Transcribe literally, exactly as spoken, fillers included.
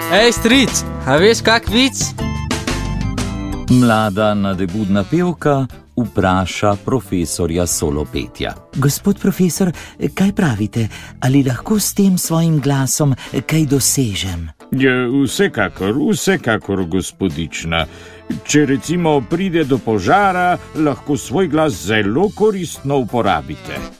Ej, stric, a veš kak vic? Mlada nadebudna pevka vpraša profesorja solopetja. Gospod profesor, kaj pravite? Ali lahko s tem svojim glasom kaj dosežem? Je, vsekakor, vsekakor, gospodična. Če recimo pride do požara, lahko svoj glas zelo koristno uporabite.